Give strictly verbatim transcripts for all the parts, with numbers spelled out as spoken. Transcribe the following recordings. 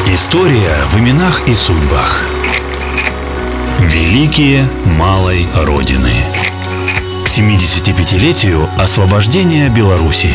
История в именах и судьбах. Великие малой Родины. К семидесятипятилетию освобождения Белоруссии.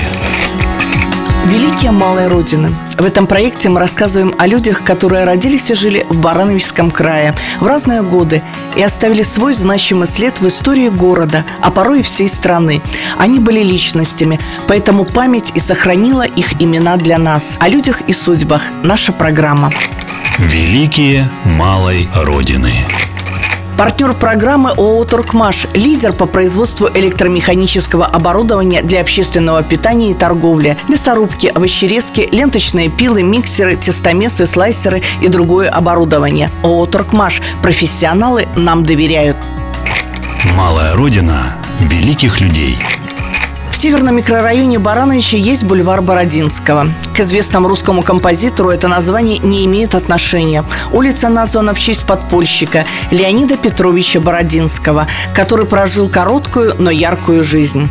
Великие малой Родины. В этом проекте мы рассказываем о людях, которые родились и жили в Барановичском крае в разные годы и оставили свой значимый след в истории города, а порой и всей страны. Они были личностями, поэтому память и сохранила их имена для нас. О людях и судьбах наша программа. Великие малой Родины. Партнер программы ООО «Торкмаш», лидер по производству электромеханического оборудования для общественного питания и торговли, мясорубки, овощерезки, ленточные пилы, миксеры, тестомесы, слайсеры и другое оборудование. ООО «Торкмаш». Профессионалы нам доверяют. Малая Родина великих людей. В северном микрорайоне Барановича есть бульвар Бородинского. К известному русскому композитору это название не имеет отношения. Улица названа в честь подпольщика Леонида Петровича Бородинского, который прожил короткую, но яркую жизнь.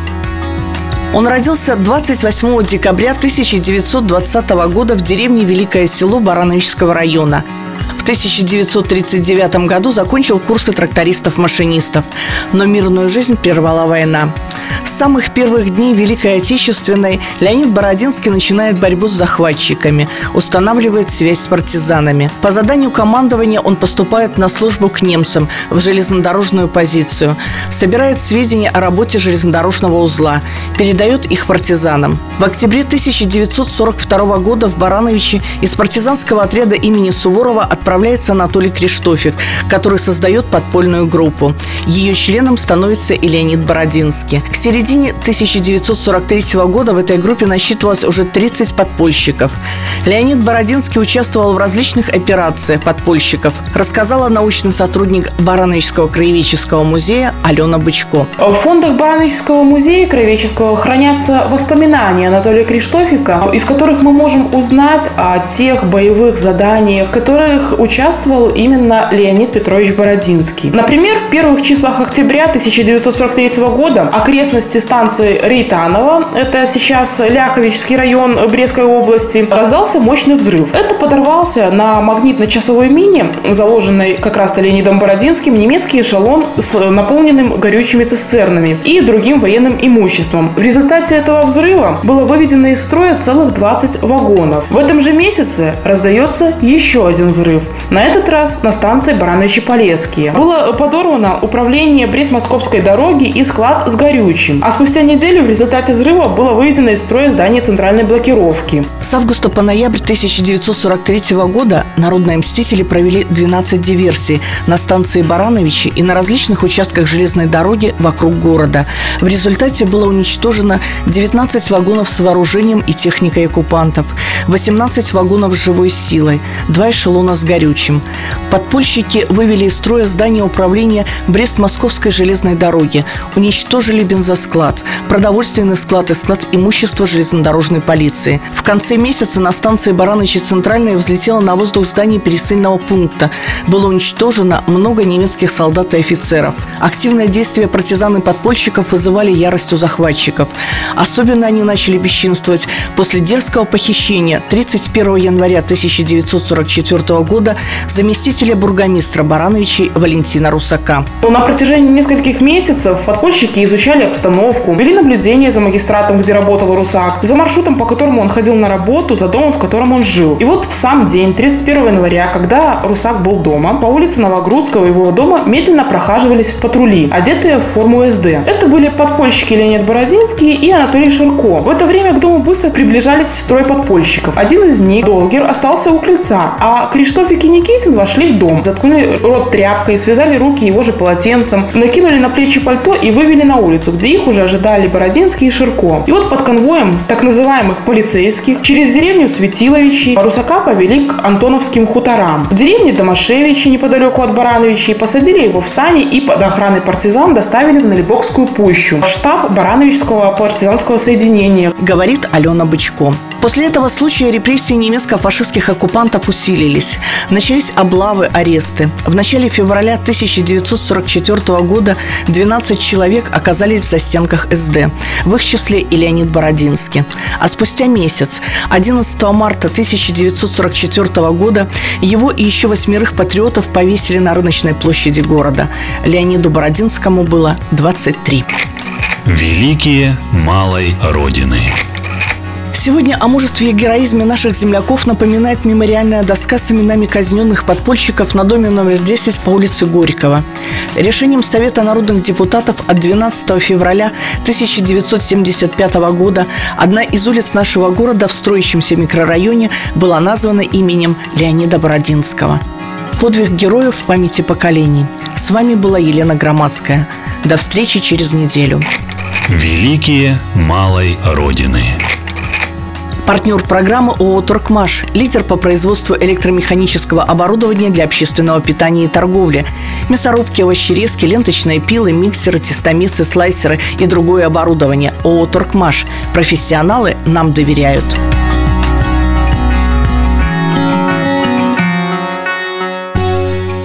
Он родился двадцать восьмого декабря тысяча девятьсот двадцатого года в деревне Великое Село Барановичского района. В тысяча девятьсот тридцать девятом году закончил курсы трактористов-машинистов, но мирную жизнь прервала война. С самых первых дней Великой Отечественной Леонид Бородинский начинает борьбу с захватчиками, устанавливает связь с партизанами. По заданию командования он поступает на службу к немцам в железнодорожную позицию, собирает сведения о работе железнодорожного узла, передает их партизанам. В октябре тысяча девятьсот сорок второго года в Барановичи из партизанского отряда имени Суворова отправляется Анатолий Криштофик, который создает подпольную группу. Ее членом становится и Леонид Бородинский. К середине тысяча девятьсот сорок третьего года в этой группе насчитывалось уже тридцать подпольщиков. Леонид Бородинский участвовал в различных операциях подпольщиков, рассказала научный сотрудник Барановичского краеведческого музея Алена Бычко. В фондах Барановичского музея краеведческого хранятся воспоминания Анатолия Криштофика, из которых мы можем узнать о тех боевых заданиях, в которых участвовал именно Леонид Петрович Бородинский. Например, в первых числах октября тысяча девятьсот сорок третьего года окрестности станции Рейтаново, это сейчас Ляховичский район Брестской области, раздался мощный взрыв. Это подорвался на магнитно-часовой мине, заложенной как раз Леонидом Бородинским, немецкий эшелон с наполненным горючими цистернами и другим военным имуществом. В результате этого взрыва было выведено из строя целых двадцать вагонов. В этом же месяце раздается еще один взрыв. На этот раз на станции Барановичи-Полесские. Было подорвано управление Брест-Московской дороги и склад с горючим. А спустя неделю в результате взрыва было выведено из строя здание центральной блокировки. С августа по ноябрь тысяча девятьсот сорок третьего года народные мстители провели двенадцать диверсий на станции Барановичи и на различных участках железной дороги вокруг города. В результате было уничтожено девятнадцать вагонов с вооружением и техникой оккупантов, восемнадцать вагонов с живой силой, два эшелона с горючим. Подпольщики вывели из строя здание управления Брест-Московской железной дороги, уничтожили бензосклад, продовольственный склад и склад имущества железнодорожной полиции. В конце месяца на станции Барановичи Центральная взлетело на воздух здание пересыльного пункта. Было уничтожено много немецких солдат и офицеров. Активные действия партизан и подпольщиков вызывали ярость у захватчиков. Особенно они начали бесчинствовать после дерзкого похищения тридцать первого января тысяча девятьсот сорок четвертого года заместителя бургомистра Барановичей Валентина Русака. На протяжении нескольких месяцев подпольщики изучали обстановку, вели наблюдение за магистратом, где работал Русак, за маршрутом, по которому он ходил на работу, за домом, в котором он жил. И вот в сам день, тридцать первого января, когда Русак был дома, по улице Новогрудского его дома медленно прохаживались патрули, одетые в форму эс дэ. Это были подпольщики Леонид Бородинский и Анатолий Ширко. В это время к дому быстро приближались трое подпольщиков. Один из них, Долгер, остался у крыльца, а Криштофик и Никитин вошли в дом, заткнули рот тряпкой, связали руки его же полотенцем, накинули на плечи пальто и вывели на улицу, где их уже ожидали Бородинский и Ширко. И вот под конвоем так называемых полицейских через деревню Светиловичи Русака повели к Антоновским хуторам. В деревне Домашевичи, неподалеку от Барановичей, посадили его в сани и под охраной партизан доставили в Налибокскую пущу, в штаб Барановичского партизанского соединения, говорит Алена Бычко. После этого случая репрессии немецко-фашистских оккупантов усилились. Начались облавы, аресты. В начале февраля тысяча девятьсот сорок четвёртого года двенадцать человек оказались в застенках эс дэ. В их числе и Леонид Бородинский. А спустя месяц, одиннадцатого марта тысяча девятьсот сорок четвёртого года, его и еще восьмерых патриотов повесили на рыночной площади города. Леониду Бородинскому было двадцать три. Великие малой Родины. Сегодня о мужестве и героизме наших земляков напоминает мемориальная доска с именами казненных подпольщиков на доме номер десять по улице Горького. Решением Совета народных депутатов от двенадцатого февраля тысяча девятьсот семьдесят пятого года одна из улиц нашего города в строящемся микрорайоне была названа именем Леонида Бородинского. Подвиг героев в памяти поколений. С вами была Елена Громадская. До встречи через неделю. Великие малой Родины. Партнер программы ООО «Торгмаш», лидер по производству электромеханического оборудования для общественного питания и торговли. Мясорубки, овощерезки, ленточные пилы, миксеры, тестомесы, слайсеры и другое оборудование. ООО «Торгмаш». Профессионалы нам доверяют.